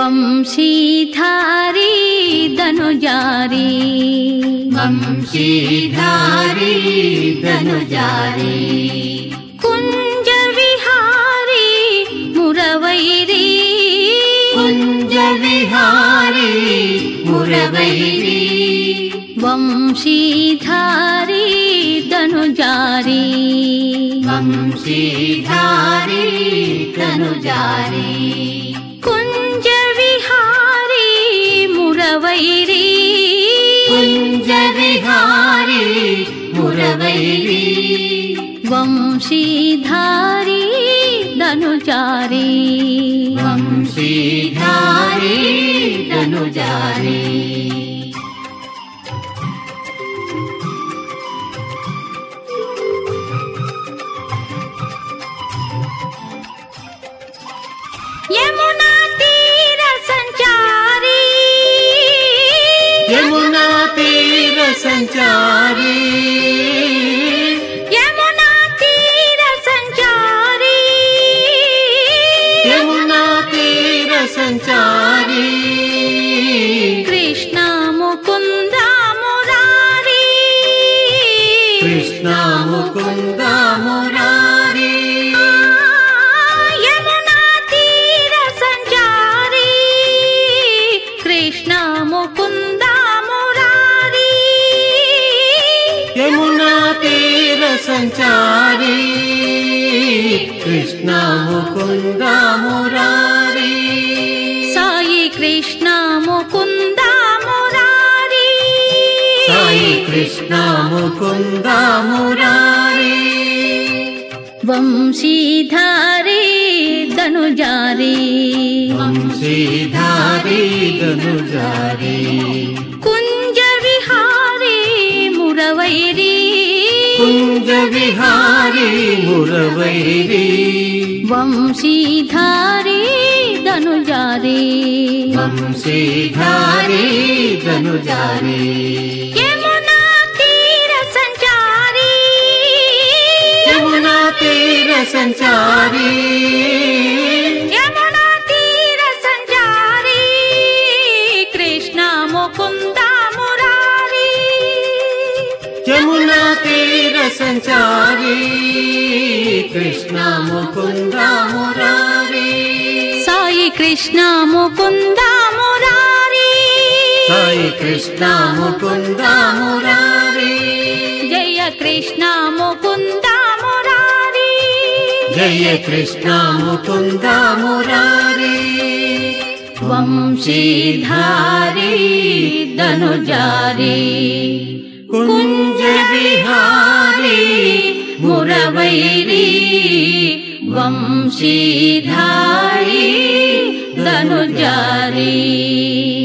ವಂಶೀಧಾರಿ ಧನುಜಾರಿ ವಂಶೀಧಾರಿ ಧನುಜಾರಿ ಕುಂಜ ವಿಹಾರಿ ಮುರವೈರಿ ಕುಂಜ ವಿಹಾರಿ ಮುರವೈರಿ ವಂಶೀಧಾರಿ ಧನುಜಾರಿ ವಂಶೀಧಾರಿ ಧನುಜಾರಿ ಕುಂಜ ವಿಹಾರಿ ಮುರವೈರಿ ಕುಂಜ ವಿಹಾರಿ ಮುರವೈರಿ ವಂಶೀಧಾರಿ ಧನುಜಾರಿ ವಂಶೀಧಾರಿ ಧನುಜಾರಿ ಯಮುನಾ ತೀರ ಸಂಚಾರಿ ಯಮುನಾ ತೀರ ಸಂಚಾರಿ ಯಮುನಾ ತೀರ ಸಂಚಾರಿ ಯಮುನಾ ತೀರ ಸಂಚಾರಿ ಕೃಷ್ಣ ಮುಕುಂದ ಮುರಾರಿ ಕೃಷ್ಣ ಮುಕುಂದ ಮುರಾರಿ ಯಮುನಾ ತೀರ ಸಂಚಾರಿ ಕೃಷ್ಣ ಮುಕುಂದ ಮುರಾರಿ ಯಮುನಾ ತೀರ ಸಂಚಾರಿ ಕೃಷ್ಣ ಮುಕುಂದ ಮುರಾರಿ ಸಾಯಿ ಕೃಷ್ಣ ಮುಕುಂದ ಮುರಾರಿ ಸಾಯಿ ಕೃಷ್ಣ ಮುಕುಂದ ಮುರಾರಿ ವಂಶೀಧಾರಿ ಧನುಜಾರಿ ವಂಶೀಧಾರಿ ಧನುಜಾರಿ ಕುಂಜ ವಿಹಾರಿ ಮುರವೈರಿ ಕುಂಜ ವಿಹಾರಿ ಮುರವೈರಿ ವಂಶೀಧಾರಿ ಧನುಜಾರಿ ವಂಶೀಧಾರಿ ಧನುಜಾರಿ ಯಮುನಾ ತೀರ ಸಂಚಾರಿ ಯಮುನಾ ತೀರ ಸಂಚಾರಿ ಯಮುನಾ ತೀರ ಸಂಚಾರಿ ಕೃಷ್ಣ ಮುಕುಂದ ಮುರಾರಿ ಯಮುನಾ ತೀರ ಸಂಚಾರಿ ಕೃಷ್ಣ ಮುಕುಂದ ಮುರಾರಿ ಸಾಯಿ ಕೃಷ್ಣ ಮುಕುಂದ ಮುರಾರಿ ಸಾಯಿ ಕೃಷ್ಣ ಮುಕುಂದ ಮುರಾರಿ ಜಯ ಕೃಷ್ಣ ಮುಕುಂದ ಮುರಾರಿ ಜಯ ಕೃಷ್ಣ ಮುಕುಂದ ಮುರಾರಿ ವಂಶೀಧಾರಿ ಧನುಜಾರಿ ಕುಂಜ ವಿಹಾರಿ ಮುರವೈರಿ ವಂಶೀಧಾರಿ ಧನುಜಾರಿ